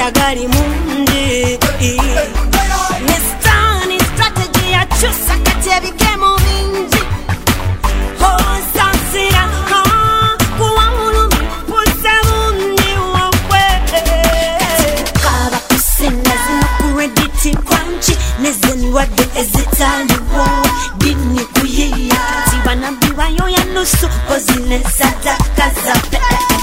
gali mundi Nestani strategy ya chusa kati ya bigemu mingi Sansira kuwa mulumi pusa mundi wakwe Kaba kusena zina kurediti kwanchi Nezeni wade ezitali wo Dini kuyiya Tiwana biwa yo ya nusu Pozine sadaka zape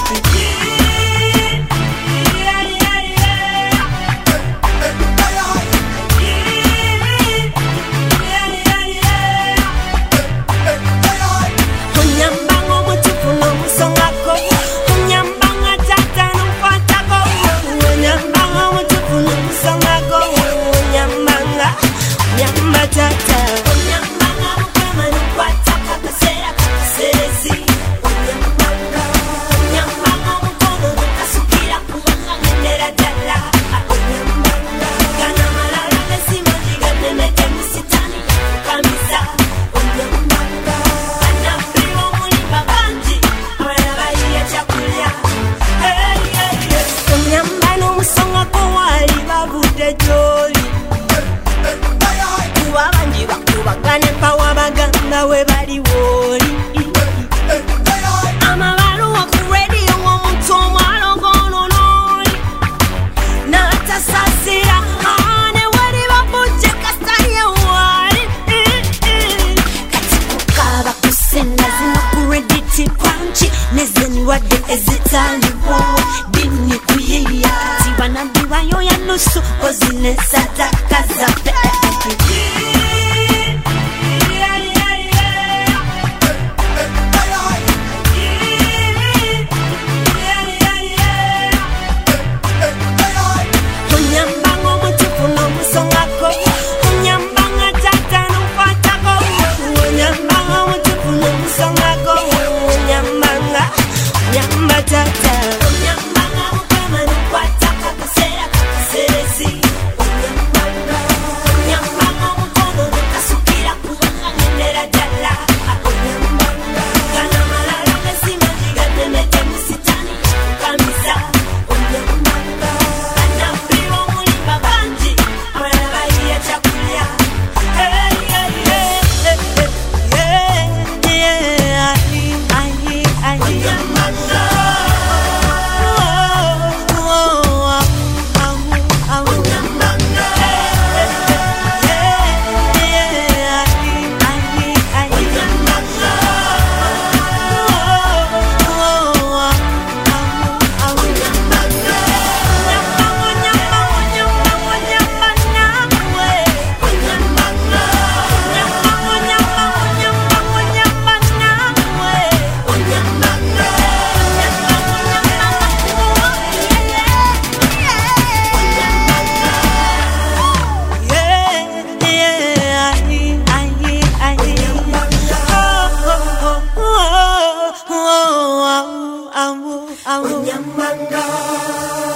we bali woli amabalu wa ku radio omuntu omwalogono noli natasasira ane wali babuje kastaye wali kati kukaba kusena zina ku rediti kwanchi nezeni wade ezitali wo dini kuyiya tibana biwa yo ya nusu ozine sadaka zape Unyamanga